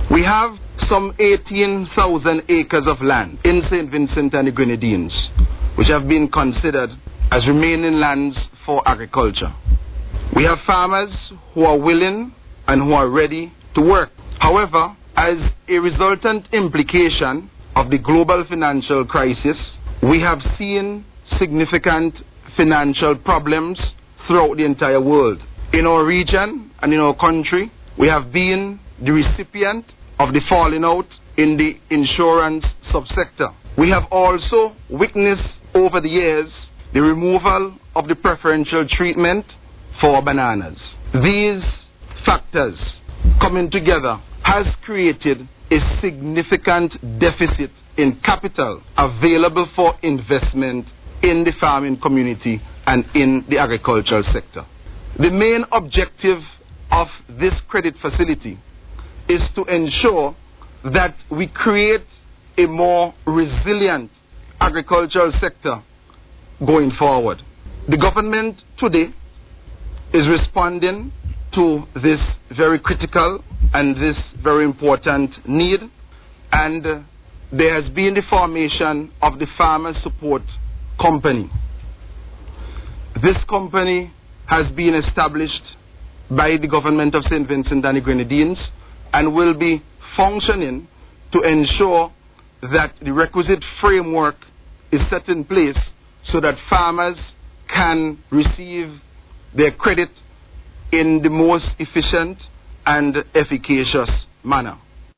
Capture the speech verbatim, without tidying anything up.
We have some eighteen thousand acres of land in Saint Vincent and the Grenadines, which have been considered as remaining lands for agriculture. We have farmers who are willing and who are ready to work. However, as a resultant implication of the global financial crisis, we have seen significant financial problems throughout the entire world. In our region and in our country, we have been the recipient of the falling out in the insurance subsector. We have also witnessed over the years the removal of the preferential treatment for bananas. These factors coming together has created a significant deficit in capital available for investment in the farming community and in the agricultural sector. The main objective of this credit facility is to ensure that we create a more resilient agricultural sector going forward. The government today is responding to this very critical and this very important need, and uh, there has been the formation of the Farmer Support Company. This company has been established by the government of Saint Vincent and the Grenadines and will be functioning to ensure that the requisite framework is set in place so that farmers can receive their credit in the most efficient and efficacious manner.